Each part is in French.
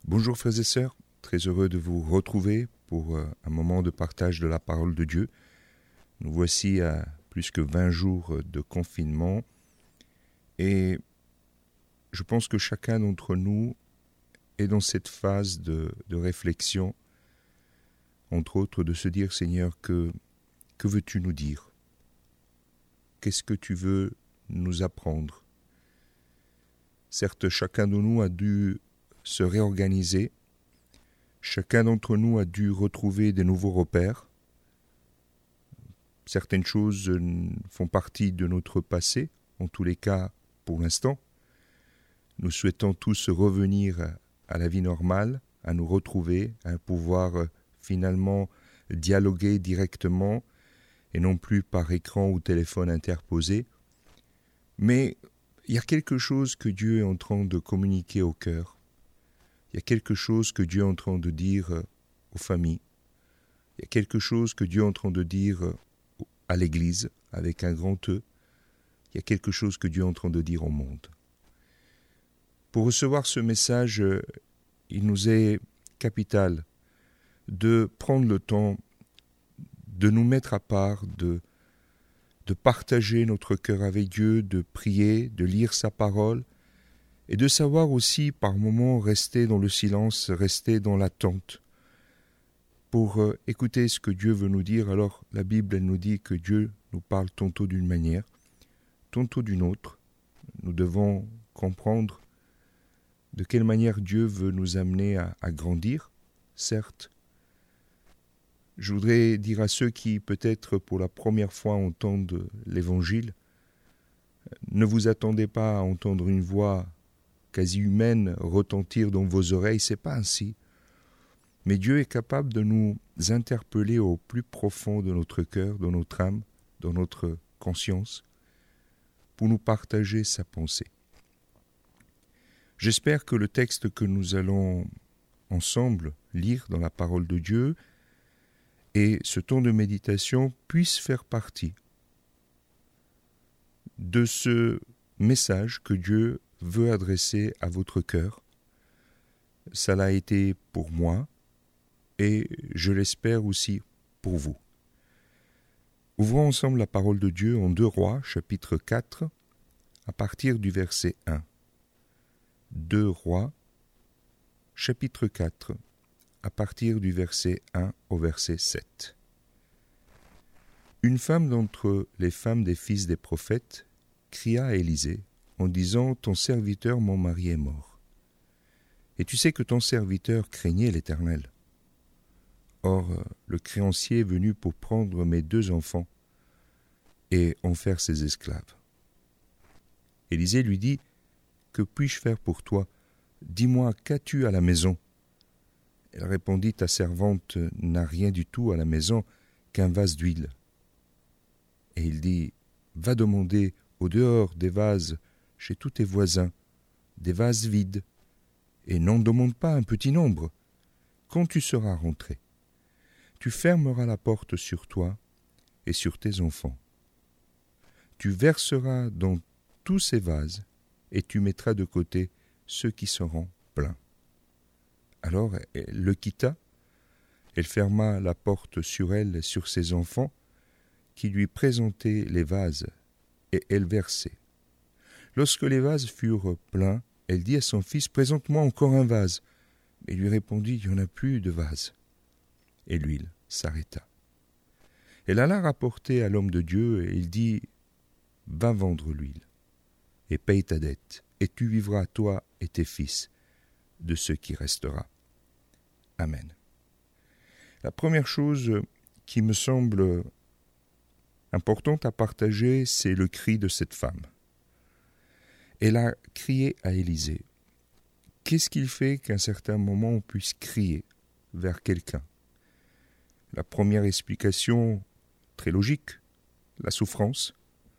Bonjour frères et sœurs, très heureux de vous retrouver pour un moment de partage de la parole de Dieu. Nous voici à plus que 20 jours de confinement et je pense que chacun d'entre nous est dans cette phase de réflexion, entre autres de se dire Seigneur, que veux-tu nous dire? Qu'est-ce que tu veux nous apprendre? Certes, chacun de nous a dû se réorganiser. Chacun d'entre nous a dû retrouver des nouveaux repères. Certaines choses font partie de notre passé, en tous les cas pour l'instant. Nous souhaitons tous revenir à la vie normale, à nous retrouver, à pouvoir finalement dialoguer directement et non plus par écran ou téléphone interposé. Mais il y a quelque chose que Dieu est en train de communiquer au cœur. Il y a quelque chose que Dieu est en train de dire aux familles. Il y a quelque chose que Dieu est en train de dire à l'Église, avec un grand E. Il y a quelque chose que Dieu est en train de dire au monde. Pour recevoir ce message, il nous est capital de prendre le temps de nous mettre à part, de partager notre cœur avec Dieu, de prier, de lire sa parole, et de savoir aussi par moments rester dans le silence, rester dans l'attente pour écouter ce que Dieu veut nous dire. Alors la Bible elle nous dit que Dieu nous parle tantôt d'une manière, tantôt d'une autre. Nous devons comprendre de quelle manière Dieu veut nous amener à grandir, certes. Je voudrais dire à ceux qui peut-être pour la première fois entendent l'Évangile, ne vous attendez pas à entendre une voix quasi humaine retentir dans vos oreilles, c'est pas ainsi. Mais Dieu est capable de nous interpeller au plus profond de notre cœur, de notre âme, dans notre conscience, pour nous partager sa pensée. J'espère que le texte que nous allons ensemble lire dans la parole de Dieu et ce temps de méditation puisse faire partie de ce message que Dieu veut adresser à votre cœur. Ça l'a été pour moi et je l'espère aussi pour vous. Ouvrons ensemble la parole de Dieu en 2 Rois, chapitre 4, à partir du verset 1. 2 Rois, chapitre 4, à partir du verset 1 au verset 7. Une femme d'entre les femmes des fils des prophètes cria à Élisée en disant « Ton serviteur, mon mari, est mort. Et tu sais que ton serviteur craignait l'Éternel. Or, le créancier est venu pour prendre mes 2 enfants et en faire ses esclaves. » Élisée lui dit « Que puis-je faire pour toi? Dis-moi, qu'as-tu à la maison ?» Elle répondit « Ta servante n'a rien du tout à la maison qu'un vase d'huile. » Et il dit « Va demander au dehors des vases chez tous tes voisins, des vases vides, et n'en demande pas un petit nombre. Quand tu seras rentré, tu fermeras la porte sur toi et sur tes enfants. Tu verseras dans tous ces vases et tu mettras de côté ceux qui seront pleins. » Alors elle le quitta, elle ferma la porte sur elle et sur ses enfants, qui lui présentaient les vases, et elle versait. Lorsque les vases furent pleins, elle dit à son fils « Présente-moi encore un vase. » Mais il lui répondit « Il n'y en a plus de vase. » Et l'huile s'arrêta. Elle alla rapporter à l'homme de Dieu, et il dit « Va vendre l'huile, et paye ta dette, et tu vivras, toi et tes fils, de ce qui restera. » Amen. La première chose qui me semble importante à partager, c'est le cri de cette femme. Elle a crié à Élisée. Qu'est-ce qu'il fait qu'à un certain moment on puisse crier vers quelqu'un? La première explication, très logique, la souffrance,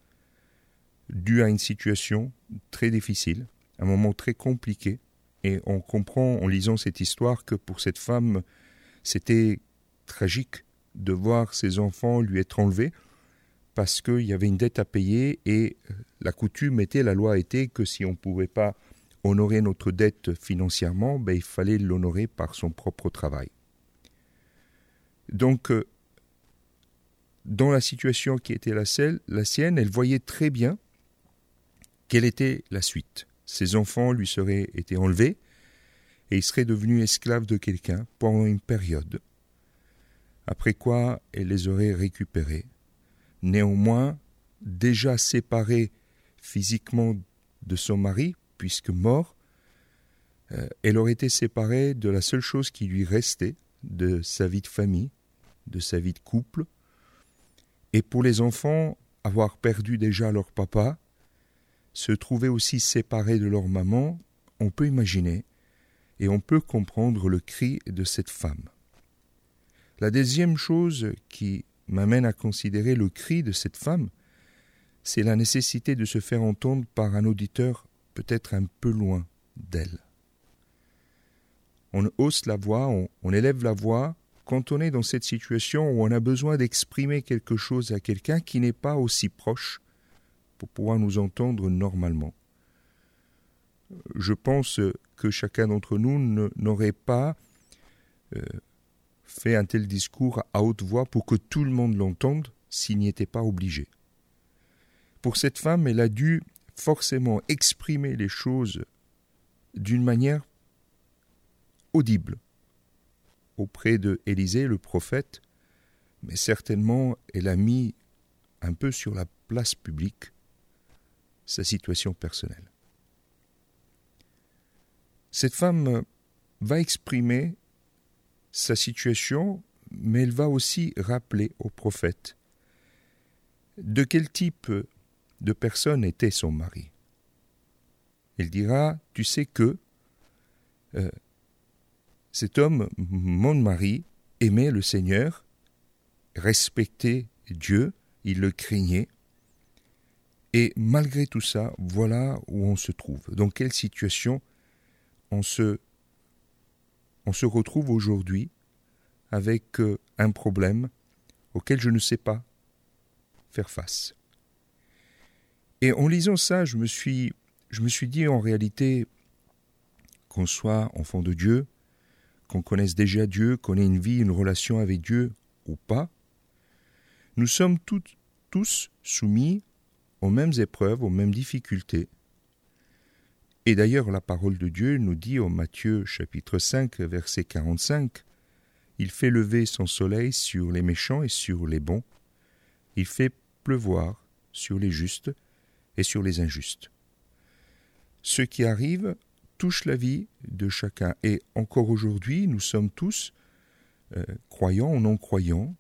due à une situation très difficile, un moment très compliqué, et on comprend en lisant cette histoire que pour cette femme, c'était tragique de voir ses enfants lui être enlevés, parce qu'il y avait une dette à payer et la coutume était, la loi était que si on ne pouvait pas honorer notre dette financièrement, il fallait l'honorer par son propre travail. Donc, dans la situation qui était la sienne, elle voyait très bien quelle était la suite. Ses enfants lui seraient été enlevés et il serait devenu esclave de quelqu'un pendant une période. Après quoi, elle les aurait récupérés. Néanmoins, déjà séparée physiquement de son mari, puisque mort, elle aurait été séparée de la seule chose qui lui restait, de sa vie de famille, de sa vie de couple. Et pour les enfants, avoir perdu déjà leur papa, se trouver aussi séparés de leur maman, on peut imaginer et on peut comprendre le cri de cette femme. La deuxième chose qui m'amène à considérer le cri de cette femme, c'est la nécessité de se faire entendre par un auditeur peut-être un peu loin d'elle. On hausse la voix, on élève la voix quand on est dans cette situation où on a besoin d'exprimer quelque chose à quelqu'un qui n'est pas aussi proche pour pouvoir nous entendre normalement. Je pense que chacun d'entre nous n'aurait pas fait un tel discours à haute voix pour que tout le monde l'entende s'il n'y était pas obligé. Pour cette femme, elle a dû forcément exprimer les choses d'une manière audible auprès de Élisée, le prophète, mais certainement elle a mis un peu sur la place publique sa situation personnelle. Cette femme va exprimer sa situation, mais elle va aussi rappeler au prophète de quel type de personne était son mari. Elle dira, tu sais que cet homme, mon mari, aimait le Seigneur, respectait Dieu, il le craignait, et malgré tout ça, voilà où on se trouve. Dans quelle situation on se retrouve aujourd'hui avec un problème auquel je ne sais pas faire face. Et en lisant ça, je me suis dit en réalité, qu'on soit enfant de Dieu, qu'on connaisse déjà Dieu, qu'on ait une vie, une relation avec Dieu ou pas, nous sommes tous soumis aux mêmes épreuves, aux mêmes difficultés. Et d'ailleurs, la parole de Dieu nous dit au Matthieu chapitre 5, verset 45, « Il fait lever son soleil sur les méchants et sur les bons. Il fait pleuvoir sur les justes et sur les injustes. » Ce qui arrive touche la vie de chacun. Et encore aujourd'hui, nous sommes tous, croyants ou non-croyants,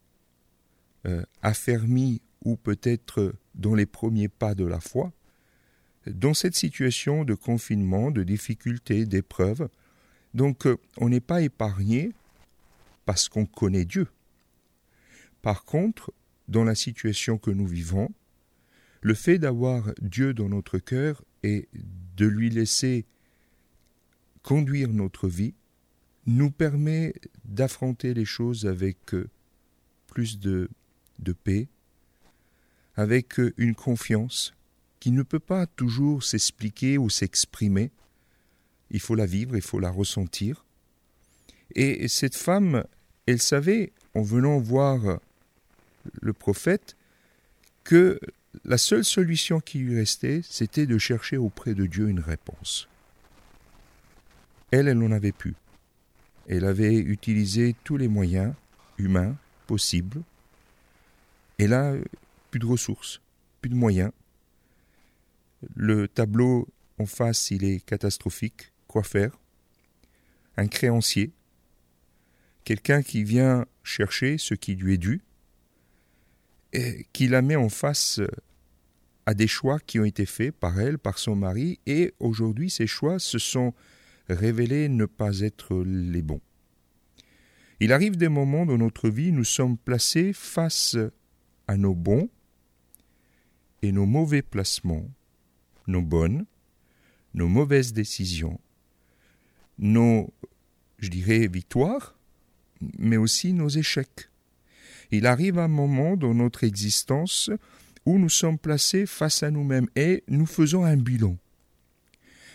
affermis ou peut-être dans les premiers pas de la foi, dans cette situation de confinement, de difficulté, d'épreuve. Donc, on n'est pas épargné parce qu'on connaît Dieu. Par contre, dans la situation que nous vivons, le fait d'avoir Dieu dans notre cœur et de lui laisser conduire notre vie nous permet d'affronter les choses avec plus de paix, avec une confiance qui ne peut pas toujours s'expliquer ou s'exprimer. Il faut la vivre, il faut la ressentir. Et cette femme, elle savait, en venant voir le prophète, que la seule solution qui lui restait, c'était de chercher auprès de Dieu une réponse. Elle n'en avait plus. Elle avait utilisé tous les moyens humains possibles. Et là, plus de ressources, plus de moyens. Le tableau en face, il est catastrophique. Quoi faire? Un créancier, quelqu'un qui vient chercher ce qui lui est dû, et qui la met en face à des choix qui ont été faits par elle, par son mari, et aujourd'hui, ces choix se sont révélés ne pas être les bons. Il arrive des moments dans notre vie, nous sommes placés face à nos bons et nos mauvais placements, nos bonnes, nos mauvaises décisions, nos, victoires, mais aussi nos échecs. Il arrive un moment dans notre existence où nous sommes placés face à nous-mêmes et nous faisons un bilan.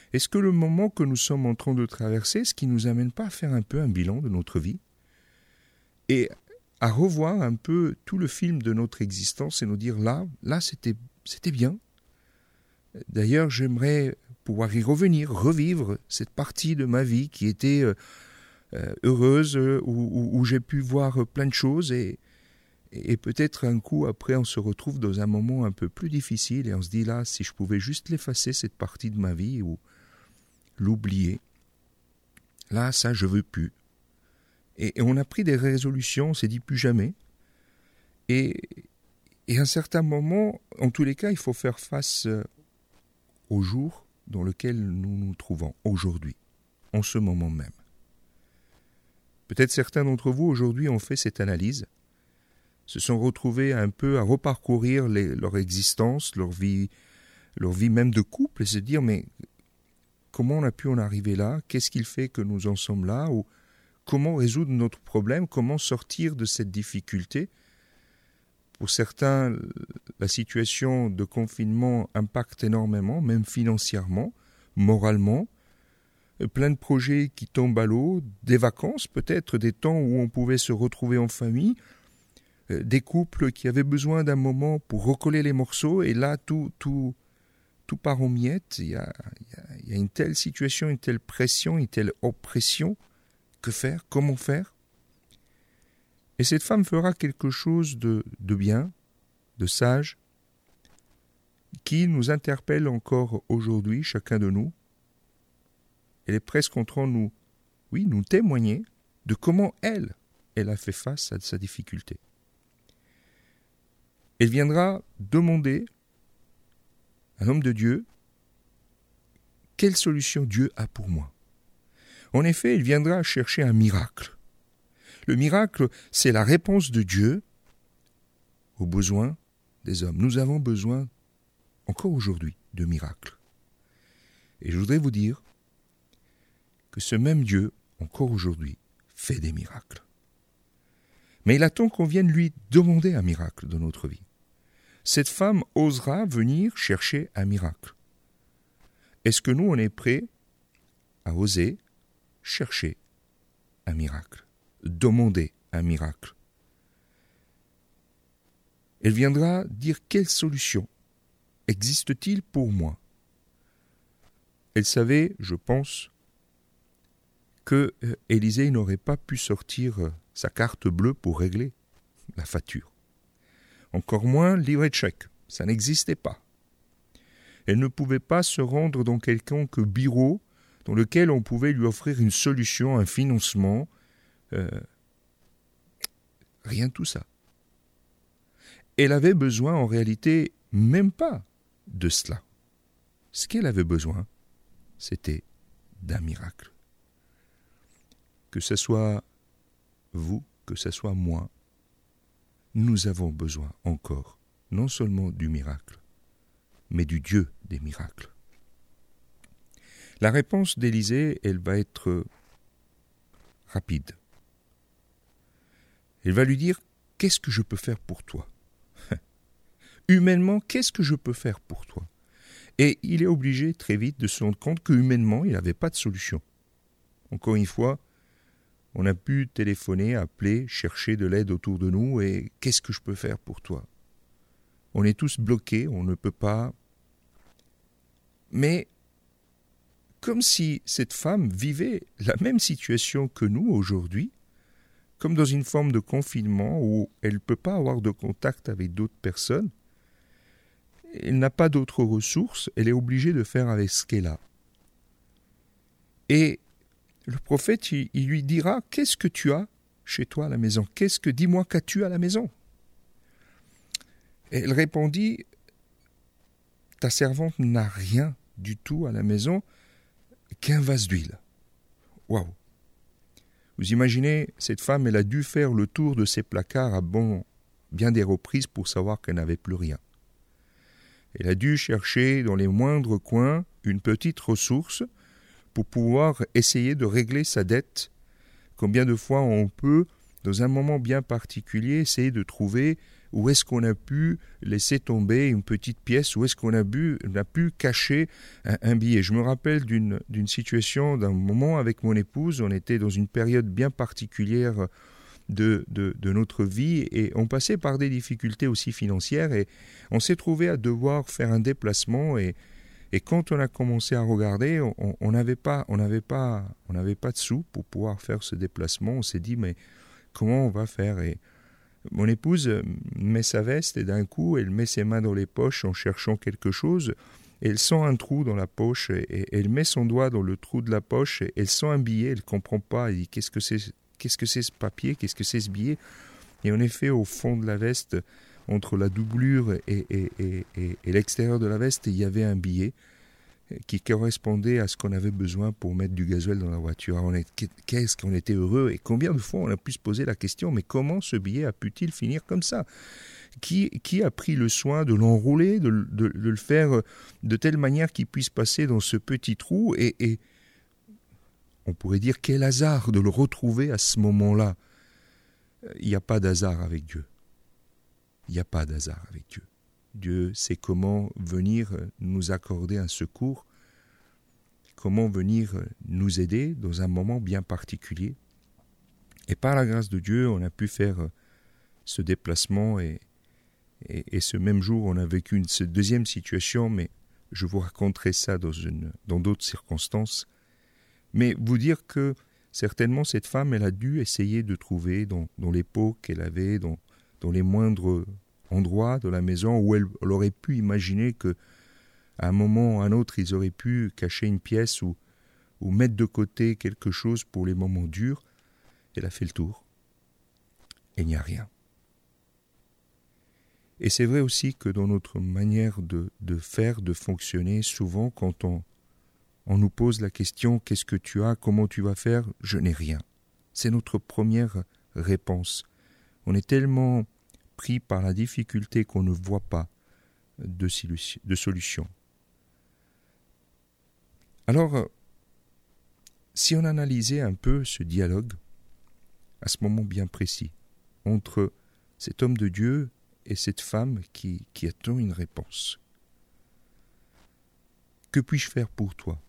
Est-ce que le moment que nous sommes en train de traverser, ce qui ne nous amène pas à faire un peu un bilan de notre vie et à revoir un peu tout le film de notre existence et nous dire là c'était bien. D'ailleurs, j'aimerais pouvoir y revenir, revivre cette partie de ma vie qui était heureuse, où j'ai pu voir plein de choses et peut-être un coup après on se retrouve dans un moment un peu plus difficile et on se dit là, si je pouvais juste l'effacer cette partie de ma vie ou l'oublier, là ça je veux plus. Et on a pris des résolutions, on s'est dit plus jamais. Et à un certain moment, en tous les cas, il faut faire face au jour dans lequel nous nous trouvons aujourd'hui, en ce moment même. Peut-être certains d'entre vous aujourd'hui ont fait cette analyse, se sont retrouvés un peu à reparcourir leur existence, leur vie même de couple, et se dire mais comment on a pu en arriver là? Qu'est-ce qui fait que nous en sommes là? Ou comment résoudre notre problème? Comment sortir de cette difficulté? Pour certains, la situation de confinement impacte énormément, même financièrement, moralement. Plein de projets qui tombent à l'eau, des vacances peut-être, des temps où on pouvait se retrouver en famille, des couples qui avaient besoin d'un moment pour recoller les morceaux, et là tout part en miettes. Il y a une telle situation, une telle pression, une telle oppression. Que faire? Comment faire? Et cette femme fera quelque chose de bien, de sage, qui nous interpelle encore aujourd'hui, chacun de nous. Elle est presque en train de nous témoigner de comment elle a fait face à sa difficulté. Elle viendra demander à un homme de Dieu quelle solution Dieu a pour moi. En effet, il viendra chercher un miracle. Le miracle, c'est la réponse de Dieu aux besoins des hommes. Nous avons besoin, encore aujourd'hui, de miracles. Et je voudrais vous dire que ce même Dieu, encore aujourd'hui, fait des miracles. Mais il attend qu'on vienne lui demander un miracle dans notre vie. Cette femme osera venir chercher un miracle. Est-ce que nous, on est prêts à oser chercher un miracle, demander un miracle? Elle viendra dire quelle solution existe-t-il pour moi? Elle savait, je pense, que Élisée n'aurait pas pu sortir sa carte bleue pour régler la facture. Encore moins le livret de chèque, ça n'existait pas. Elle ne pouvait pas se rendre dans quelconque bureau dans lequel on pouvait lui offrir une solution, un financement. Rien de tout ça. Elle avait besoin, en réalité, même pas de cela. Ce qu'elle avait besoin, c'était d'un miracle. Que ce soit vous, que ce soit moi, nous avons besoin encore, non seulement du miracle, mais du Dieu des miracles. La réponse d'Élisée, elle va être rapide. Elle va lui dire, qu'est-ce que je peux faire pour toi? Humainement, qu'est-ce que je peux faire pour toi? Et il est obligé très vite de se rendre compte que humainement, il n'avait pas de solution. Encore une fois, on a pu téléphoner, appeler, chercher de l'aide autour de nous et qu'est-ce que je peux faire pour toi? On est tous bloqués, on ne peut pas. Mais comme si cette femme vivait la même situation que nous aujourd'hui, comme dans une forme de confinement où elle ne peut pas avoir de contact avec d'autres personnes, elle n'a pas d'autres ressources, elle est obligée de faire avec ce qu'elle a. Et le prophète, il lui dira, qu'est-ce que tu as chez toi à la maison? Dis-moi, qu'as-tu à la maison? Et elle répondit, ta servante n'a rien du tout à la maison qu'un vase d'huile. Waouh! Vous imaginez, cette femme, elle a dû faire le tour de ses placards à bien des reprises pour savoir qu'elle n'avait plus rien. Elle a dû chercher dans les moindres coins une petite ressource pour pouvoir essayer de régler sa dette. Combien de fois on peut, dans un moment bien particulier, essayer de trouver où est-ce qu'on a pu laisser tomber une petite pièce, où est-ce qu'on a pu cacher un billet. Je me rappelle d'une situation, d'un moment avec mon épouse, on était dans une période bien particulière de notre vie et on passait par des difficultés aussi financières et on s'est trouvé à devoir faire un déplacement et quand on a commencé à regarder, on n'avait pas de sous pour pouvoir faire ce déplacement. On s'est dit mais comment on va faire? Et mon épouse met sa veste et d'un coup elle met ses mains dans les poches en cherchant quelque chose. Elle sent un trou dans la poche et elle met son doigt dans le trou de la poche et elle sent un billet. Elle comprend pas. Elle dit qu'est-ce que c'est ce papier? Qu'est-ce que c'est ce billet? Et en effet, au fond de la veste, entre la doublure et l'extérieur de la veste, il y avait un billet qui correspondait à ce qu'on avait besoin pour mettre du gasoil dans la voiture. Qu'est-ce qu'on était heureux et combien de fois on a pu se poser la question, mais comment ce billet a pu-t-il finir comme ça? Qui a pris le soin de l'enrouler, de le faire de telle manière qu'il puisse passer dans ce petit trou et on pourrait dire quel hasard de le retrouver à ce moment-là. Il n'y a pas d'hasard avec Dieu. Il n'y a pas d'hasard avec Dieu. Dieu sait comment venir nous accorder un secours, comment venir nous aider dans un moment bien particulier. Et par la grâce de Dieu, on a pu faire ce déplacement et ce même jour, on a vécu cette deuxième situation, mais je vous raconterai ça dans d'autres circonstances. Mais vous dire que certainement cette femme, elle a dû essayer de trouver dans les pots qu'elle avait, dans les moindres endroits de la maison où elle aurait pu imaginer que à un moment ou à un autre, ils auraient pu cacher une pièce ou mettre de côté quelque chose pour les moments durs. Elle a fait le tour. Et il n'y a rien. Et c'est vrai aussi que dans notre manière de faire, de fonctionner, souvent quand on nous pose la question « Qu'est-ce que tu as? Comment tu vas faire ?» Je n'ai rien. C'est notre première réponse. On est tellement pris par la difficulté qu'on ne voit pas de solution. Alors, si on analysait un peu ce dialogue, à ce moment bien précis, entre cet homme de Dieu et cette femme qui attend une réponse. Que puis-je faire pour toi?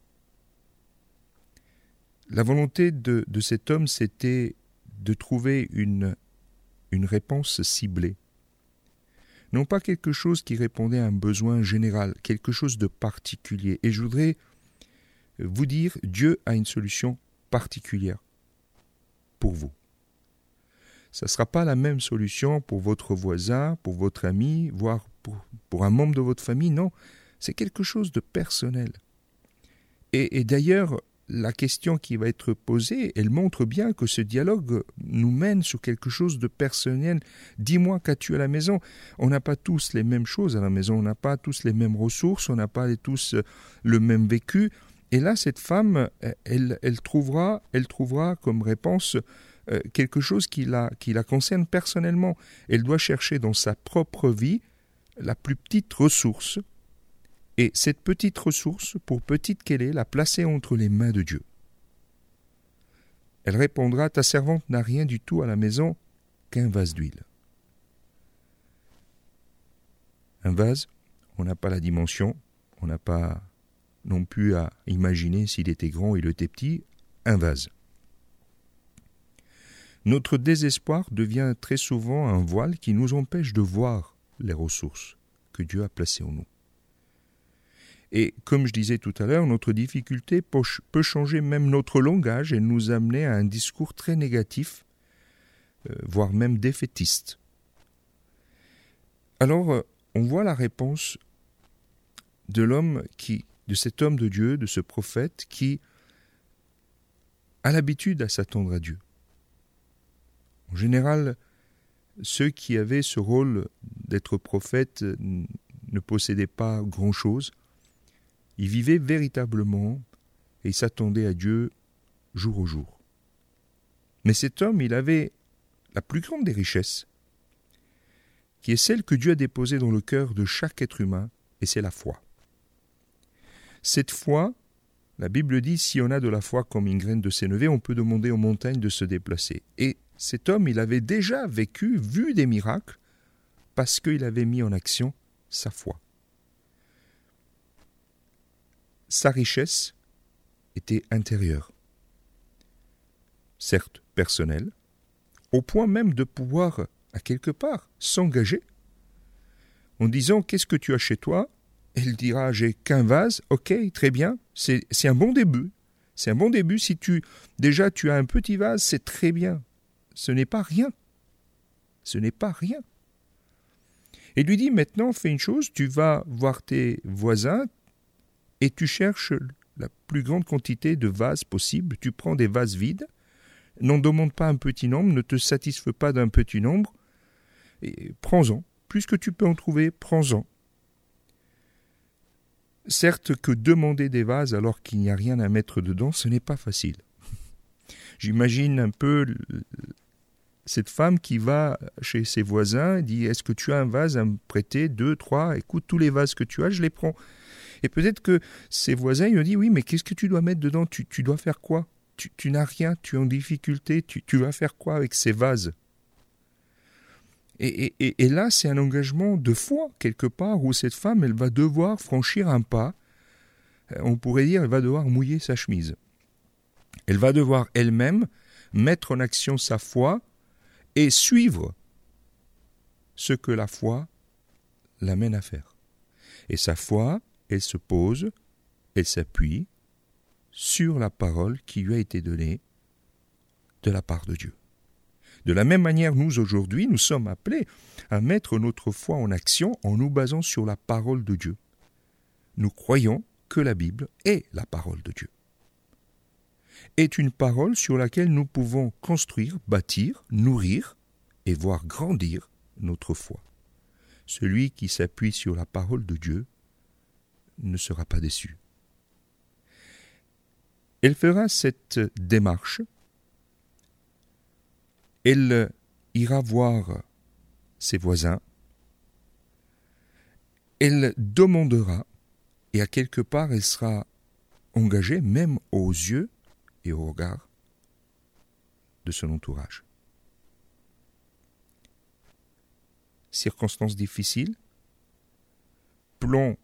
La volonté de cet homme, c'était de trouver une réponse ciblée. Non pas quelque chose qui répondait à un besoin général, quelque chose de particulier. Et je voudrais vous dire, Dieu a une solution particulière pour vous. Ça ne sera pas la même solution pour votre voisin, pour votre ami, voire pour un membre de votre famille. Non, c'est quelque chose de personnel. Et d'ailleurs, la question qui va être posée, elle montre bien que ce dialogue nous mène sur quelque chose de personnel. Dis-moi, qu'as-tu à la maison? On n'a pas tous les mêmes choses à la maison, on n'a pas tous les mêmes ressources, on n'a pas tous le même vécu. Et là, cette femme, elle trouvera comme réponse quelque chose qui la concerne personnellement. Elle doit chercher dans sa propre vie la plus petite ressource. Et cette petite ressource, pour petite qu'elle est, la placer entre les mains de Dieu. Elle répondra, ta servante n'a rien du tout à la maison qu'un vase d'huile. Un vase, on n'a pas la dimension, on n'a pas non plus à imaginer s'il était grand ou il était petit, un vase. Notre désespoir devient très souvent un voile qui nous empêche de voir les ressources que Dieu a placées en nous. Et comme je disais tout à l'heure, notre difficulté peut changer même notre langage et nous amener à un discours très négatif, voire même défaitiste. Alors, on voit la réponse de cet homme de Dieu, de ce prophète, qui a l'habitude à s'attendre à Dieu. En général, ceux qui avaient ce rôle d'être prophète ne possédaient pas grand-chose. Ils vivaient véritablement et ils s'attendaient à Dieu jour au jour. Mais cet homme, il avait la plus grande des richesses, qui est celle que Dieu a déposée dans le cœur de chaque être humain, et c'est la foi. Cette foi, la Bible dit, si on a de la foi comme une graine de sénévé, on peut demander aux montagnes de se déplacer. Et cet homme, il avait déjà vu des miracles parce qu'il avait mis en action sa foi. Sa richesse était intérieure, certes personnelle, au point même de pouvoir, à quelque part, s'engager en disant « Qu'est-ce que tu as chez toi ?» Elle dira « J'ai qu'un vase. » Ok, très bien, c'est un bon début. C'est un bon début. Si tu as un petit vase, c'est très bien. Ce n'est pas rien. Ce n'est pas rien. Et lui dit maintenant, fais une chose, tu vas voir tes voisins et tu cherches la plus grande quantité de vases possible. Tu prends des vases vides, n'en demande pas un petit nombre, ne te satisfais pas d'un petit nombre, et prends-en. Plus que tu peux en trouver, prends-en. Certes que demander des vases alors qu'il n'y a rien à mettre dedans, ce n'est pas facile. J'imagine un peu cette femme qui va chez ses voisins et dit « Est-ce que tu as un vase à me prêter 2, 3 écoute, tous les vases que tu as, je les prends. » Et peut-être que ses voisins lui disent « Oui, mais qu'est-ce que tu dois mettre dedans ? Tu dois faire quoi ? Tu n'as rien, tu es en difficulté, tu vas faire quoi avec ces vases ?» Et là, c'est un engagement de foi, quelque part, où cette femme, elle va devoir franchir un pas. On pourrait dire, elle va devoir mouiller sa chemise. Elle va devoir elle-même mettre en action sa foi et suivre ce que la foi l'amène à faire. Et sa foi, elle se pose, elle s'appuie sur la parole qui lui a été donnée de la part de Dieu. De la même manière, nous, aujourd'hui, nous sommes appelés à mettre notre foi en action en nous basant sur la parole de Dieu. Nous croyons que la Bible est la parole de Dieu. Est une parole sur laquelle nous pouvons construire, bâtir, nourrir et voir grandir notre foi. Celui qui s'appuie sur la parole de Dieu ne sera pas déçu. Elle fera cette démarche. Elle ira voir ses voisins. Elle demandera, et à quelque part, elle sera engagée, même aux yeux et au regard de son entourage. Circonstances difficiles, plan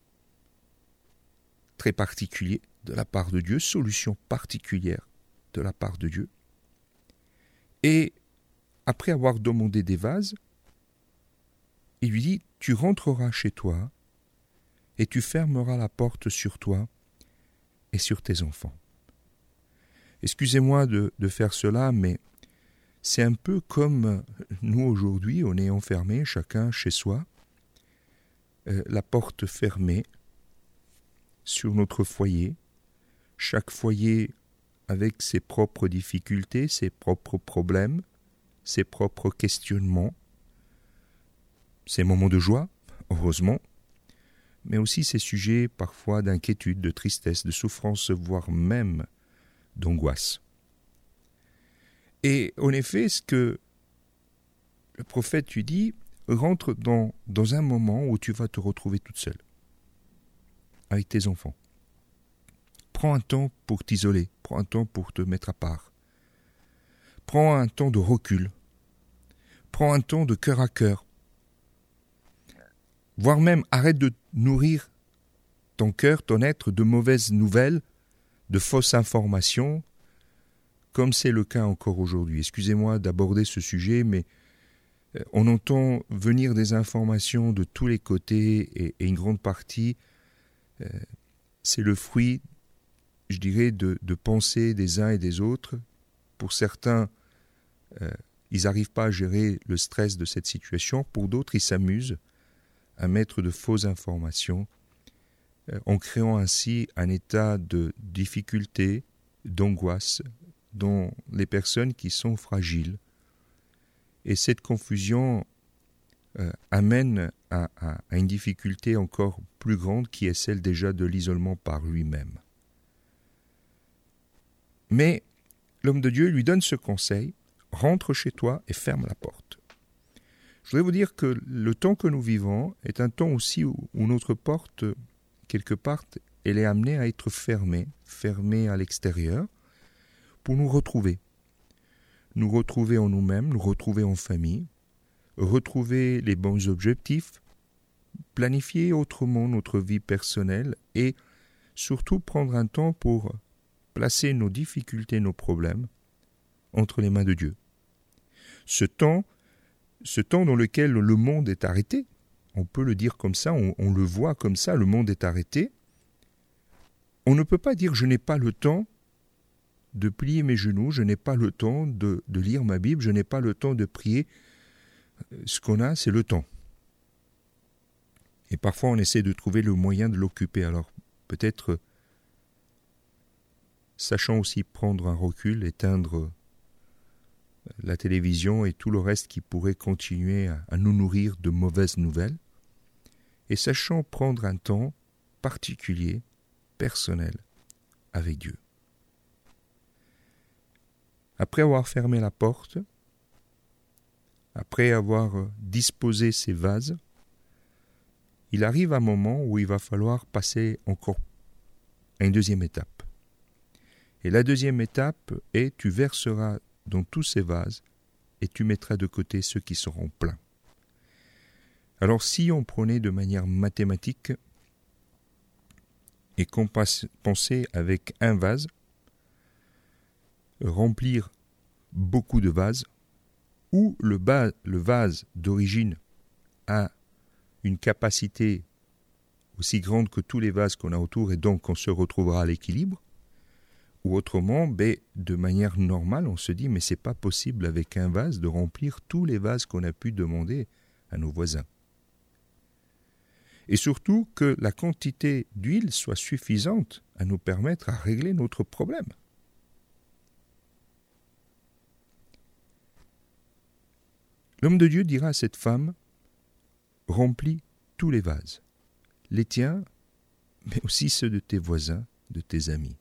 très particulier de la part de Dieu, solution particulière de la part de Dieu. Et après avoir demandé des vases, il lui dit « Tu rentreras chez toi et tu fermeras la porte sur toi et sur tes enfants. » Excusez-moi de faire cela, mais c'est un peu comme nous aujourd'hui, on est enfermés, chacun chez soi, la porte fermée sur notre foyer, chaque foyer avec ses propres difficultés, ses propres problèmes, ses propres questionnements, ses moments de joie, heureusement, mais aussi ses sujets parfois d'inquiétude, de tristesse, de souffrance, voire même d'angoisse. Et en effet, ce que le prophète lui dit, rentre dans un moment où tu vas te retrouver toute seule, avec tes enfants. Prends un temps pour t'isoler, prends un temps pour te mettre à part. Prends un temps de recul, prends un temps de cœur à cœur. Voire même arrête de nourrir ton cœur, ton être de mauvaises nouvelles, de fausses informations, comme c'est le cas encore aujourd'hui. Excusez-moi d'aborder ce sujet, mais on entend venir des informations de tous les côtés et une grande partie, c'est le fruit, je dirais, de pensées des uns et des autres. Pour certains, ils n'arrivent pas à gérer le stress de cette situation. Pour d'autres, ils s'amusent à mettre de fausses informations en créant ainsi un état de difficulté, d'angoisse dans les personnes qui sont fragiles. Et cette confusion amène à une difficulté encore plus grande qui est celle déjà de l'isolement par lui-même. Mais l'homme de Dieu lui donne ce conseil, rentre chez toi et ferme la porte. Je voudrais vous dire que le temps que nous vivons est un temps aussi où notre porte, quelque part, elle est amenée à être fermée à l'extérieur, pour nous retrouver en nous-mêmes, nous retrouver en famille, retrouver les bons objectifs, planifier autrement notre vie personnelle et surtout prendre un temps pour placer nos difficultés, nos problèmes entre les mains de Dieu. Ce temps dans lequel le monde est arrêté, on peut le dire comme ça, on le voit comme ça, le monde est arrêté. On ne peut pas dire « je n'ai pas le temps de plier mes genoux, je n'ai pas le temps de lire ma Bible, je n'ai pas le temps de prier ». Ce qu'on a, c'est le temps. Et parfois, on essaie de trouver le moyen de l'occuper. Alors, peut-être, sachant aussi prendre un recul, éteindre la télévision et tout le reste qui pourrait continuer à nous nourrir de mauvaises nouvelles, et sachant prendre un temps particulier, personnel, avec Dieu. Après avoir fermé la porte, après avoir disposé ces vases, il arrive un moment où il va falloir passer encore à une deuxième étape. Et la deuxième étape est tu verseras dans tous ces vases et tu mettras de côté ceux qui seront pleins. Alors si on prenait de manière mathématique et qu'on pensait avec un vase, remplir beaucoup de vases, où le vase d'origine a une capacité aussi grande que tous les vases qu'on a autour et donc on se retrouvera à l'équilibre, ou autrement, de manière normale, on se dit mais c'est pas possible avec un vase de remplir tous les vases qu'on a pu demander à nos voisins. Et surtout que la quantité d'huile soit suffisante à nous permettre à régler notre problème. L'homme de Dieu dira à cette femme, remplis tous les vases, les tiens, mais aussi ceux de tes voisins, de tes amis.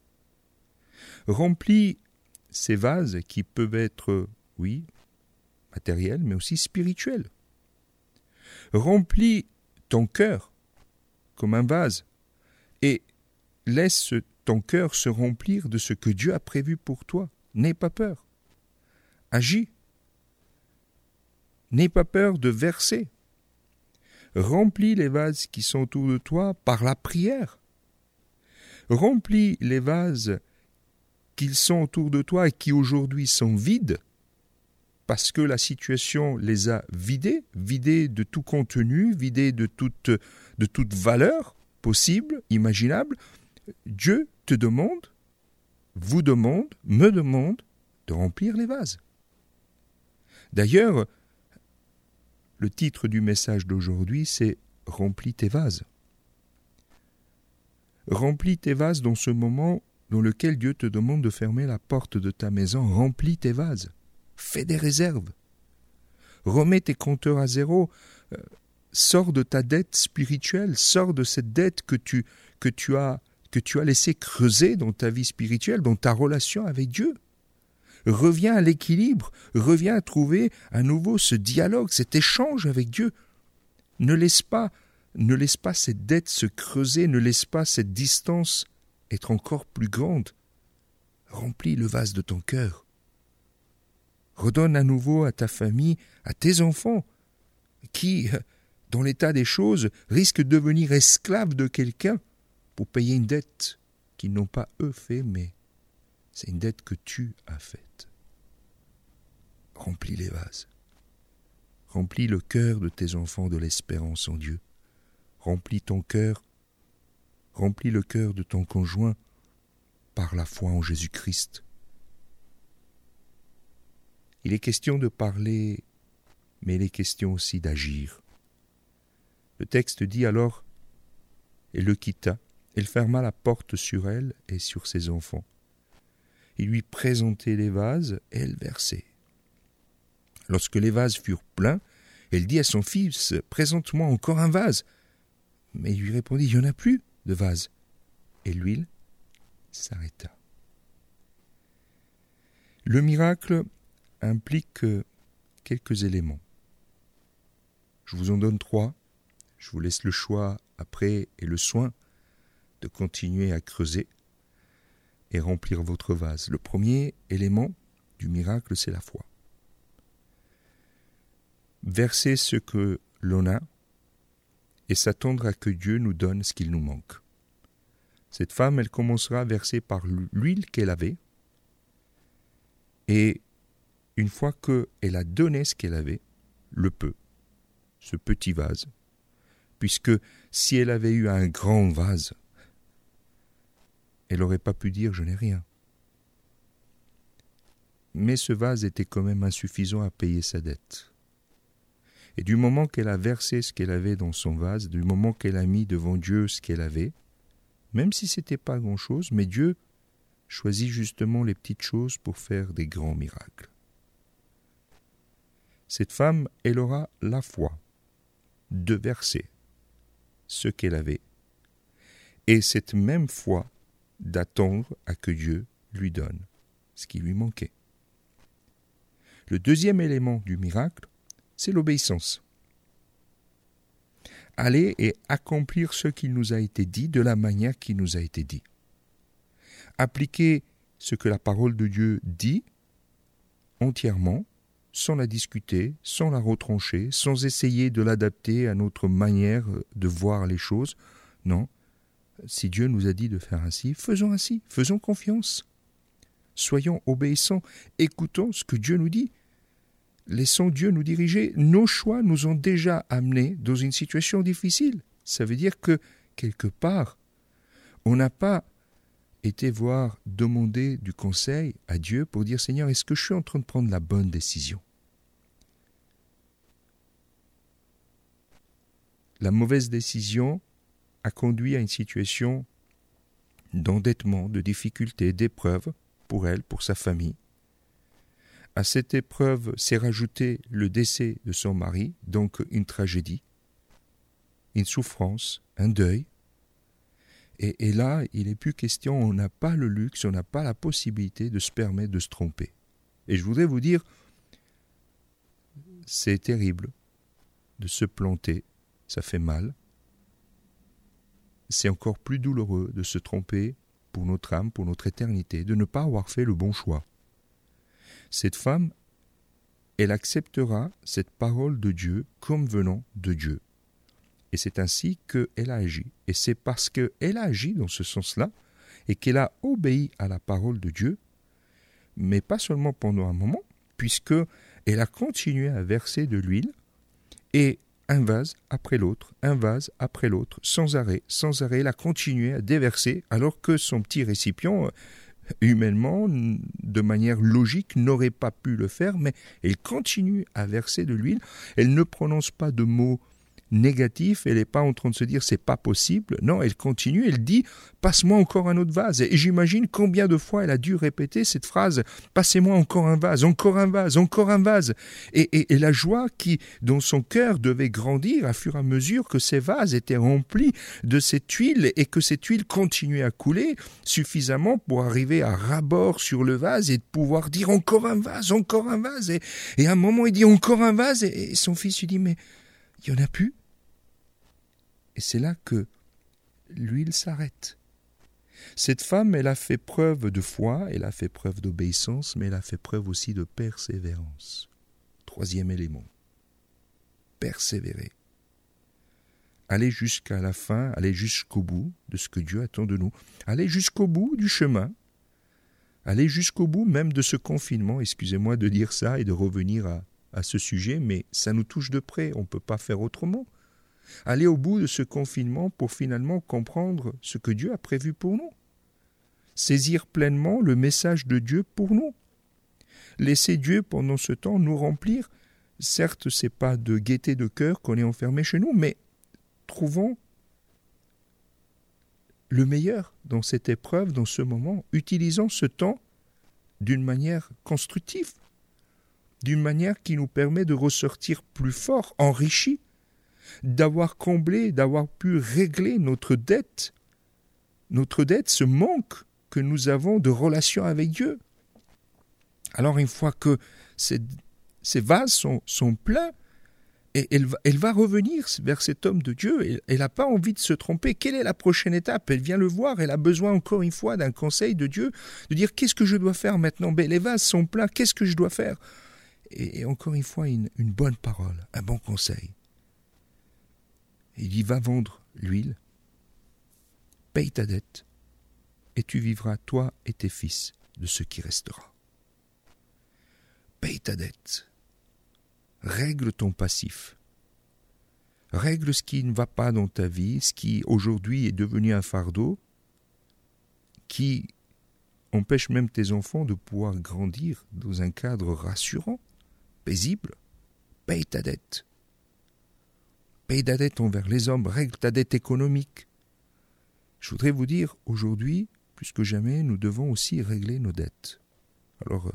Remplis ces vases qui peuvent être, oui, matériels, mais aussi spirituels. Remplis ton cœur comme un vase et laisse ton cœur se remplir de ce que Dieu a prévu pour toi. N'aie pas peur. Agis. N'aie pas peur de verser. Remplis les vases qui sont autour de toi par la prière. Remplis les vases qui sont autour de toi et qui aujourd'hui sont vides parce que la situation les a vidés de tout contenu, vidés de toute valeur possible, imaginable. Dieu te demande, vous demande, me demande de remplir les vases. D'ailleurs, le titre du message d'aujourd'hui, c'est « Remplis tes vases ». Remplis tes vases dans ce moment dans lequel Dieu te demande de fermer la porte de ta maison. Remplis tes vases. Fais des réserves. Remets tes compteurs à zéro. Sors de ta dette spirituelle. Sors de cette dette que tu as laissé creuser dans ta vie spirituelle, dans ta relation avec Dieu. Reviens à l'équilibre. Reviens à trouver à nouveau ce dialogue, cet échange avec Dieu. Ne laisse pas cette dette se creuser. Ne laisse pas cette distance être encore plus grande. Remplis le vase de ton cœur. Redonne à nouveau à ta famille, à tes enfants, qui, dans l'état des choses, risquent de devenir esclaves de quelqu'un pour payer une dette qu'ils n'ont pas eux fait, mais c'est une dette que tu as faite. Remplis les vases. Remplis le cœur de tes enfants de l'espérance en Dieu. Remplis ton cœur. Remplis le cœur de ton conjoint par la foi en Jésus-Christ. Il est question de parler, mais il est question aussi d'agir. Le texte dit alors, « Elle le quitta, elle ferma la porte sur elle et sur ses enfants. Il lui présentait les vases et elle versait. Lorsque les vases furent pleins, elle dit à son fils, « Présente-moi encore un vase. » Mais il lui répondit, « Il n'y en a plus de vase. » Et l'huile s'arrêta. Le miracle implique quelques éléments. Je vous en donne 3. Je vous laisse le choix après et le soin de continuer à creuser et remplir votre vase. Le premier élément du miracle, c'est la foi. verser ce que l'on a et s'attendre à que Dieu nous donne ce qu'il nous manque. Cette femme, elle commencera à verser par l'huile qu'elle avait, et une fois qu'elle a donné ce qu'elle avait, le peu, ce petit vase, puisque si elle avait eu un grand vase, elle n'aurait pas pu dire « je n'ai rien ». Mais ce vase était quand même insuffisant à payer sa dette. Et du moment qu'elle a versé ce qu'elle avait dans son vase, du moment qu'elle a mis devant Dieu ce qu'elle avait, même si ce n'était pas grand-chose, mais Dieu choisit justement les petites choses pour faire des grands miracles. Cette femme, elle aura la foi de verser ce qu'elle avait, et cette même foi d'attendre à que Dieu lui donne ce qui lui manquait. Le deuxième élément du miracle, c'est l'obéissance. Aller et accomplir ce qui nous a été dit de la manière qui nous a été dit. Appliquer ce que la parole de Dieu dit entièrement, sans la discuter, sans la retrancher, sans essayer de l'adapter à notre manière de voir les choses. Non, si Dieu nous a dit de faire ainsi, faisons confiance. Soyons obéissants, écoutons ce que Dieu nous dit. Laissons Dieu nous diriger. Nos choix nous ont déjà amenés dans une situation difficile. Ça veut dire que, quelque part, on n'a pas été demander du conseil à Dieu pour dire « Seigneur, est-ce que je suis en train de prendre la bonne décision ?» La mauvaise décision a conduit à une situation d'endettement, de difficulté, d'épreuve pour elle, pour sa famille. À cette épreuve s'est rajouté le décès de son mari, donc une tragédie, une souffrance, un deuil. Et là, il n'est plus question, on n'a pas le luxe, on n'a pas la possibilité de se permettre de se tromper. Et je voudrais vous dire, c'est terrible de se planter, ça fait mal. C'est encore plus douloureux de se tromper pour notre âme, pour notre éternité, de ne pas avoir fait le bon choix. Cette femme, elle acceptera cette parole de Dieu comme venant de Dieu. Et c'est ainsi qu'elle a agi. Et c'est parce qu'elle a agi dans ce sens-là et qu'elle a obéi à la parole de Dieu, mais pas seulement pendant un moment, puisqu'elle a continué à verser de l'huile et un vase après l'autre, sans arrêt, elle a continué à déverser alors que son petit récipient, humainement, de manière logique, n'aurait pas pu le faire, mais elle continue à verser de l'huile. Elle ne prononce pas de mots négatifs, elle n'est pas en train de se dire c'est pas possible. Non, elle continue, elle dit passe-moi encore un autre vase. Et j'imagine combien de fois elle a dû répéter cette phrase passez-moi encore un vase, encore un vase, encore un vase. Et la joie qui, dans son cœur, devait grandir à fur et à mesure que ces vases étaient remplis de cette huile et que cette huile continuait à couler suffisamment pour arriver à ras-bord sur le vase et de pouvoir dire encore un vase, encore un vase. Et à un moment, il dit encore un vase et son fils lui dit mais il n'y en a plus. Et c'est là que l'huile s'arrête. Cette femme, elle a fait preuve de foi, elle a fait preuve d'obéissance, mais elle a fait preuve aussi de persévérance. Troisième élément, persévérer. Aller jusqu'à la fin, aller jusqu'au bout de ce que Dieu attend de nous. Aller jusqu'au bout du chemin. Aller jusqu'au bout même de ce confinement, excusez-moi de dire ça et de revenir à ce sujet, mais ça nous touche de près, on ne peut pas faire autrement. Aller au bout de ce confinement pour finalement comprendre ce que Dieu a prévu pour nous. Saisir pleinement le message de Dieu pour nous. Laisser Dieu pendant ce temps nous remplir. Certes, ce n'est pas de gaieté de cœur qu'on est enfermé chez nous, mais trouvons le meilleur dans cette épreuve, dans ce moment. Utilisons ce temps d'une manière constructive, d'une manière qui nous permet de ressortir plus fort, enrichi, d'avoir comblé, d'avoir pu régler notre dette, ce manque que nous avons de relation avec Dieu. Alors une fois que ces vases sont pleins, et elle va revenir vers cet homme de Dieu, elle n'a pas envie de se tromper. Quelle est la prochaine étape? Elle vient le voir, elle a besoin encore une fois d'un conseil de Dieu, de dire qu'est-ce que je dois faire maintenant? Les vases sont pleins, qu'est-ce que je dois faire? Et encore une fois, une bonne parole, un bon conseil. Il dit, va vendre l'huile, paye ta dette, et tu vivras, toi et tes fils, de ce qui restera. Paye ta dette. Règle ton passif. Règle ce qui ne va pas dans ta vie, ce qui aujourd'hui est devenu un fardeau, qui empêche même tes enfants de pouvoir grandir dans un cadre rassurant, paisible. Paye ta dette. Paye ta dette envers les hommes, règle ta dette économique. Je voudrais vous dire, aujourd'hui, plus que jamais, nous devons aussi régler nos dettes. Alors,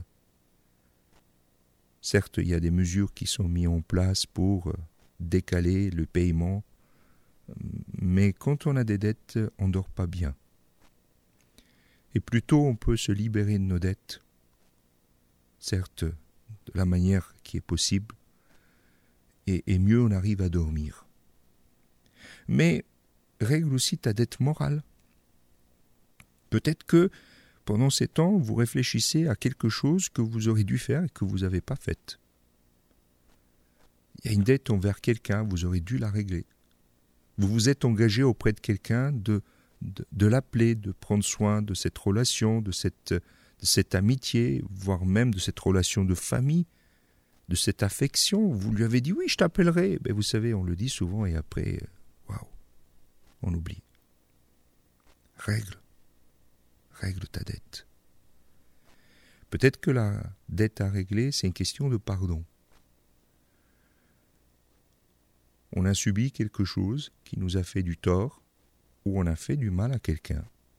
certes, il y a des mesures qui sont mises en place pour décaler le paiement, mais quand on a des dettes, on ne dort pas bien. Et plus tôt on peut se libérer de nos dettes, certes, de la manière qui est possible, et mieux on arrive à dormir. Mais règle aussi ta dette morale. Peut-être que pendant ces temps, vous réfléchissez à quelque chose que vous aurez dû faire et que vous n'avez pas fait. Il y a une dette envers quelqu'un, vous aurez dû la régler. Vous vous êtes engagé auprès de quelqu'un de l'appeler, de prendre soin de cette relation, de cette amitié, voire même de cette relation de famille, de cette affection. Vous lui avez dit, oui, je t'appellerai. Ben, vous savez, on le dit souvent et après, waouh, on oublie. Règle ta dette. Peut-être que la dette à régler, c'est une question de pardon. On a subi quelque chose qui nous a fait du tort, ou on a fait du mal à quelqu'un.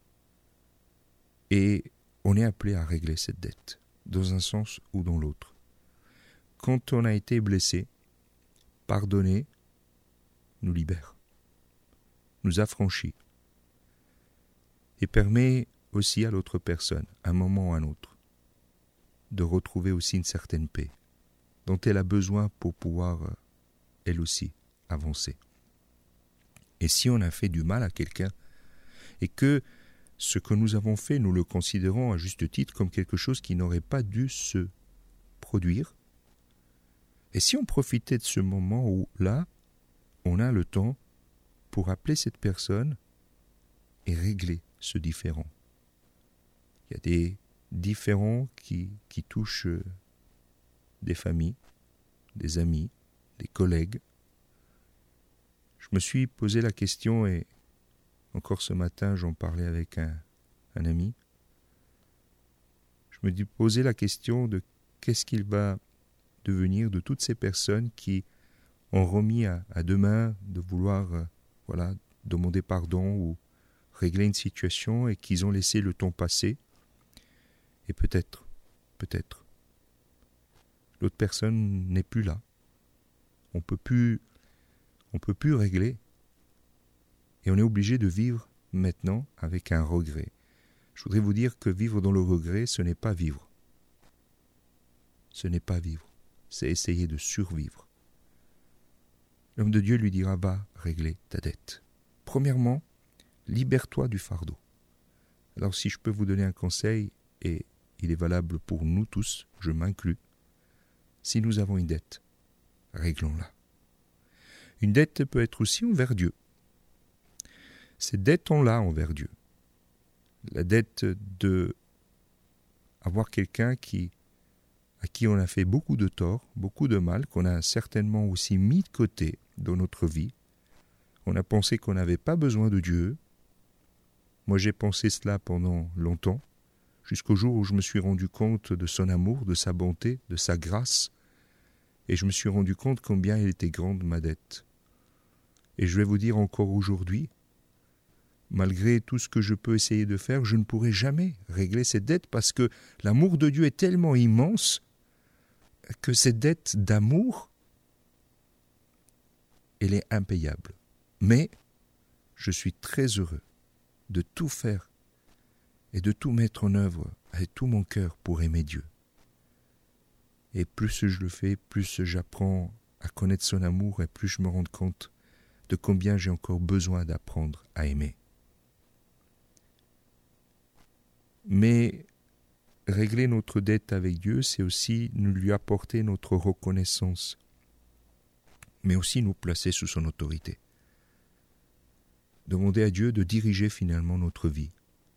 Et on est appelé à régler cette dette, dans un sens ou dans l'autre. Quand on a été blessé, pardonner nous libère, nous affranchit, et permet aussi à l'autre personne, à un moment ou à un autre, de retrouver aussi une certaine paix, dont elle a besoin pour pouvoir, elle aussi, avancer. Et si on a fait du mal à quelqu'un, et que ce que nous avons fait, nous le considérons à juste titre comme quelque chose qui n'aurait pas dû se produire, et si on profitait de ce moment où, là, on a le temps pour appeler cette personne et régler ce différend. Il y a des différends qui touchent des familles, des amis, des collègues. Je me suis posé la question, et encore ce matin, j'en parlais avec un ami. Je me suis posé la question de qu'est-ce qu'il va devenir de toutes ces personnes qui ont remis à demain de vouloir demander pardon ou régler une situation et qu'ils ont laissé le temps passer. Et peut-être, l'autre personne n'est plus là. On peut plus régler. Et on est obligé de vivre maintenant avec un regret. Je voudrais vous dire que vivre dans le regret, ce n'est pas vivre. Ce n'est pas vivre. C'est essayer de survivre. L'homme de Dieu lui dira, va régler ta dette. Premièrement, libère-toi du fardeau. Alors si je peux vous donner un conseil, et il est valable pour nous tous, je m'inclus, si nous avons une dette, réglons-la. Une dette peut être aussi envers Dieu. Cette dette, on l'a envers Dieu. La dette de avoir quelqu'un à qui on a fait beaucoup de tort, beaucoup de mal, qu'on a certainement aussi mis de côté dans notre vie. On a pensé qu'on n'avait pas besoin de Dieu. Moi, j'ai pensé cela pendant longtemps, jusqu'au jour où je me suis rendu compte de son amour, de sa bonté, de sa grâce, et je me suis rendu compte combien elle était grande, ma dette. Et je vais vous dire encore aujourd'hui, malgré tout ce que je peux essayer de faire, je ne pourrai jamais régler cette dette parce que l'amour de Dieu est tellement immense que cette dette d'amour, elle est impayable. Mais je suis très heureux de tout faire et de tout mettre en œuvre avec tout mon cœur pour aimer Dieu. Et plus je le fais, plus j'apprends à connaître son amour et plus je me rends compte de combien j'ai encore besoin d'apprendre à aimer. Mais régler notre dette avec Dieu, c'est aussi nous lui apporter notre reconnaissance, mais aussi nous placer sous son autorité. Demander à Dieu de diriger finalement notre vie.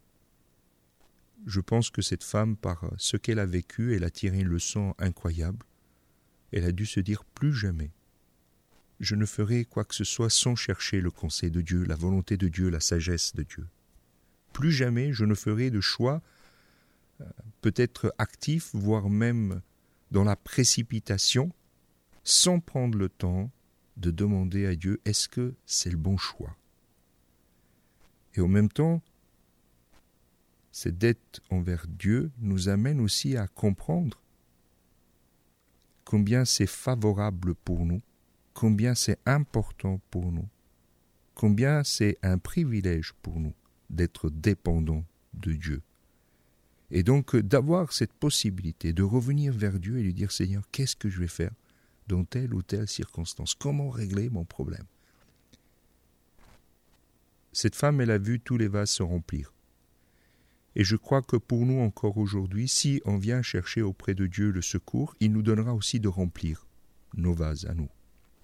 Je pense que cette femme, par ce qu'elle a vécu, elle a tiré une leçon incroyable. Elle a dû se dire plus jamais. Je ne ferai quoi que ce soit sans chercher le conseil de Dieu, la volonté de Dieu, la sagesse de Dieu. Plus jamais je ne ferai de choix peut-être actif, voire même dans la précipitation, sans prendre le temps de demander à Dieu, est-ce que c'est le bon choix? Et en même temps, cette dette envers Dieu nous amène aussi à comprendre combien c'est favorable pour nous, combien c'est important pour nous, combien c'est un privilège pour nous d'être dépendants de Dieu. Et donc d'avoir cette possibilité de revenir vers Dieu et lui dire « Seigneur, qu'est-ce que je vais faire dans telle ou telle circonstance? Comment régler mon problème ?» Cette femme, elle a vu tous les vases se remplir. Et je crois que pour nous encore aujourd'hui, si on vient chercher auprès de Dieu le secours, il nous donnera aussi de remplir nos vases à nous.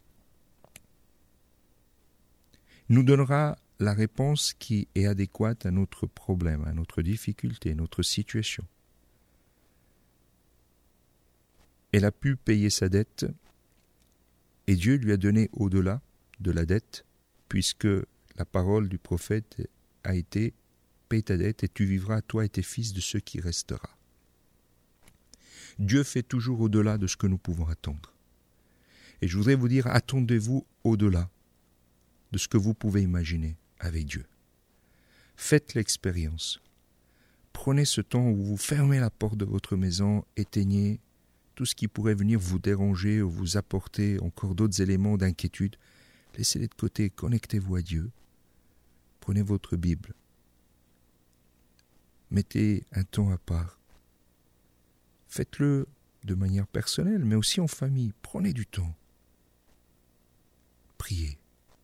Il nous donnera la réponse qui est adéquate à notre problème, à notre difficulté, à notre situation. Elle a pu payer sa dette et Dieu lui a donné au-delà de la dette, puisque la parole du prophète a été « Paie ta dette et tu vivras, toi et tes fils, de ce qui restera ». Dieu fait toujours au-delà de ce que nous pouvons attendre. Et je voudrais vous dire, attendez-vous au-delà de ce que vous pouvez imaginer avec Dieu. Faites l'expérience. Prenez ce temps où vous fermez la porte de votre maison, éteignez tout ce qui pourrait venir vous déranger ou vous apporter encore d'autres éléments d'inquiétude. Laissez-les de côté, connectez-vous à Dieu. Prenez votre Bible. Mettez un temps à part. Faites-le de manière personnelle, mais aussi en famille. Prenez du temps. Priez.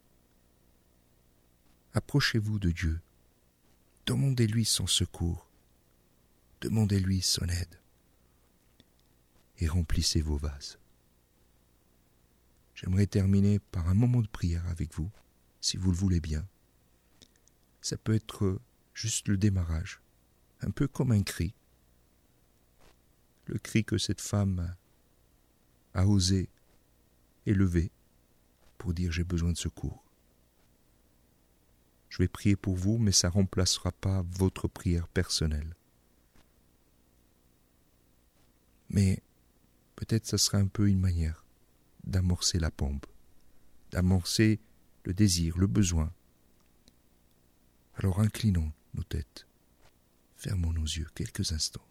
Approchez-vous de Dieu. Demandez-lui son secours. Demandez-lui son aide. Et remplissez vos vases. J'aimerais terminer par un moment de prière avec vous, si vous le voulez bien. Ça peut être juste le démarrage, un peu comme un cri. Le cri que cette femme a osé élever pour dire « j'ai besoin de secours ». Je vais prier pour vous, mais ça ne remplacera pas votre prière personnelle. Mais peut-être ça sera un peu une manière d'amorcer la pompe, d'amorcer le désir, le besoin. Alors inclinons nos têtes, fermons nos yeux quelques instants.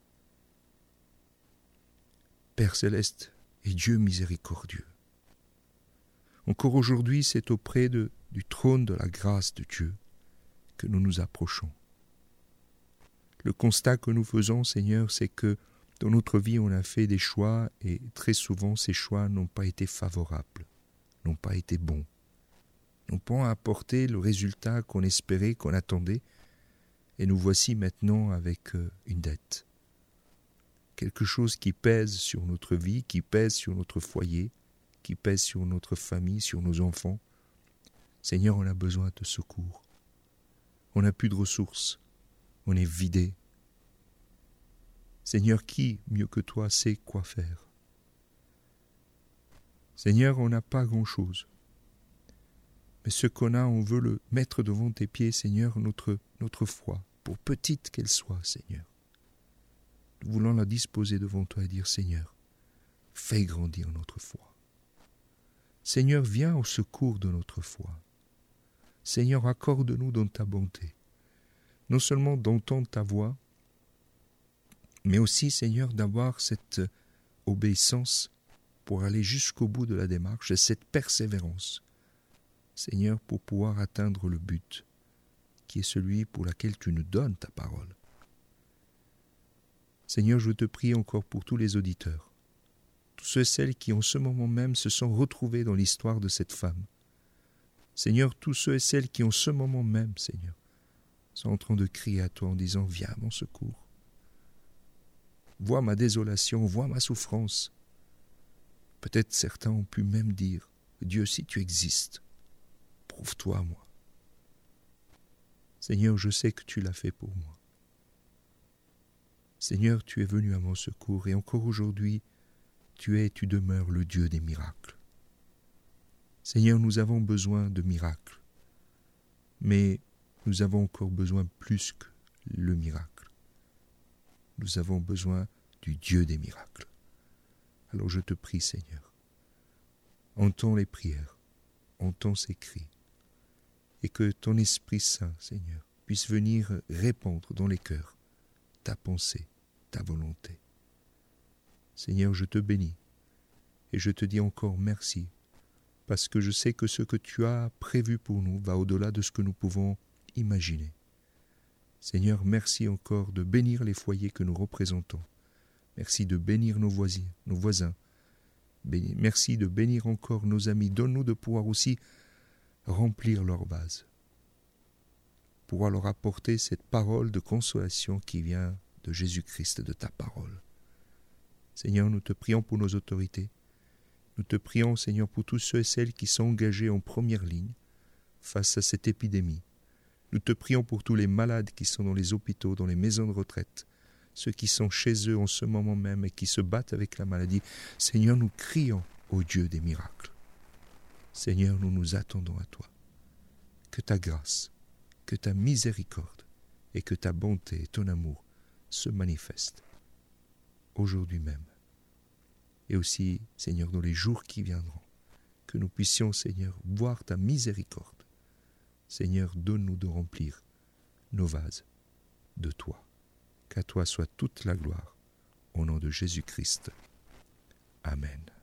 Père céleste et Dieu miséricordieux, encore aujourd'hui c'est auprès du trône de la grâce de Dieu que nous nous approchons. Le constat que nous faisons, Seigneur, c'est que dans notre vie, on a fait des choix et très souvent, ces choix n'ont pas été favorables, n'ont pas été bons, n'ont pas apporté le résultat qu'on espérait, qu'on attendait, et nous voici maintenant avec une dette. Quelque chose qui pèse sur notre vie, qui pèse sur notre foyer, qui pèse sur notre famille, sur nos enfants. Seigneur, on a besoin de secours. On n'a plus de ressources. On est vidé. Seigneur, qui, mieux que toi, sait quoi faire? Seigneur, on n'a pas grand-chose. Mais ce qu'on a, on veut le mettre devant tes pieds, Seigneur, notre foi, pour petite qu'elle soit, Seigneur. Nous voulons la disposer devant toi et dire, Seigneur, fais grandir notre foi. Seigneur, viens au secours de notre foi. Seigneur, accorde-nous dans ta bonté, non seulement d'entendre ta voix, mais aussi, Seigneur, d'avoir cette obéissance pour aller jusqu'au bout de la démarche et cette persévérance, Seigneur, pour pouvoir atteindre le but, qui est celui pour lequel tu nous donnes ta parole. Seigneur, je te prie encore pour tous les auditeurs, tous ceux et celles qui en ce moment même se sont retrouvés dans l'histoire de cette femme. Seigneur, tous ceux et celles qui en ce moment même, Seigneur, sont en train de crier à toi en disant « Viens à mon secours ». vois ma désolation, vois ma souffrance. Peut-être certains ont pu même dire, Dieu, si tu existes, prouve-toi à moi. Seigneur, je sais que tu l'as fait pour moi. Seigneur, tu es venu à mon secours et encore aujourd'hui, tu es et tu demeures le Dieu des miracles. Seigneur, nous avons besoin de miracles, mais nous avons encore besoin plus que le miracle. Nous avons besoin du Dieu des miracles. Alors je te prie, Seigneur, entends les prières, entends ces cris, et que ton Esprit Saint, Seigneur, puisse venir répandre dans les cœurs ta pensée, ta volonté. Seigneur, je te bénis, et je te dis encore merci, parce que je sais que ce que tu as prévu pour nous va au-delà de ce que nous pouvons imaginer. Seigneur, merci encore de bénir les foyers que nous représentons. Merci de bénir nos voisins. Merci de bénir encore nos amis. Donne-nous de pouvoir aussi remplir leur vase. Pouvoir leur apporter cette parole de consolation qui vient de Jésus-Christ, de ta parole. Seigneur, nous te prions pour nos autorités. Nous te prions, Seigneur, pour tous ceux et celles qui sont engagés en première ligne face à cette épidémie. Nous te prions pour tous les malades qui sont dans les hôpitaux, dans les maisons de retraite, ceux qui sont chez eux en ce moment même et qui se battent avec la maladie. Seigneur, nous crions au Dieu des miracles. Seigneur, nous nous attendons à toi. Que ta grâce, que ta miséricorde et que ta bonté et ton amour se manifestent aujourd'hui même. Et aussi, Seigneur, dans les jours qui viendront, que nous puissions, Seigneur, voir ta miséricorde. Seigneur, donne-nous de remplir nos vases de toi. Qu'à toi soit toute la gloire, au nom de Jésus-Christ. Amen.